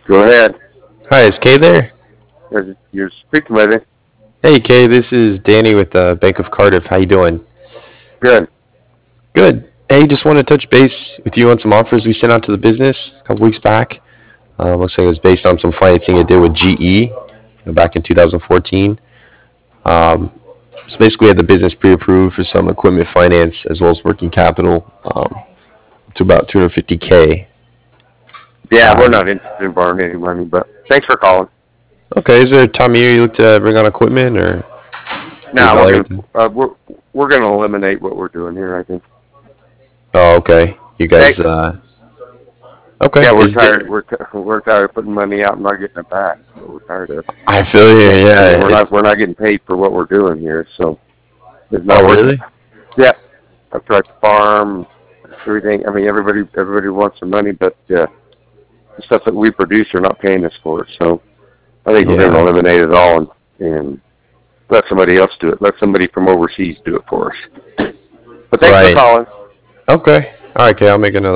Go ahead. Hi, is Kay there? You're speaking with it. Hey, Kay, this is Danny with Bank of Cardiff. How you doing? Good. Good. Hey, just want to touch base with you on some offers we sent out to the business a couple weeks back. Looks like it was based on some financing I did with GE back in 2014. Um, so basically, we had the business pre-approved for some equipment finance as well as working capital to about 250K. Yeah, we're Um, not interested in borrowing any money, but thanks for calling. okay, is there a time of year you look to bring on equipment or Now we're reevaluate gonna them? we're gonna eliminate what we're doing here. I think. Oh, okay. You guys, Thanks. okay. Yeah, we're Is tired. there, We're tired of putting money out and not getting it back. So we're tired of. I feel you. And Yeah, we're it's. not getting paid for what we're doing here, so it's not Oh, worth it. really? Yeah, I've tried to farm everything. I mean, everybody wants some money, but the stuff that we produce are not paying us for it. So I think we're going to Yeah. eliminate it all and let somebody else do it. Let somebody from overseas do it for us. But thanks for Right. calling. Okay. All right, okay. I'll make another.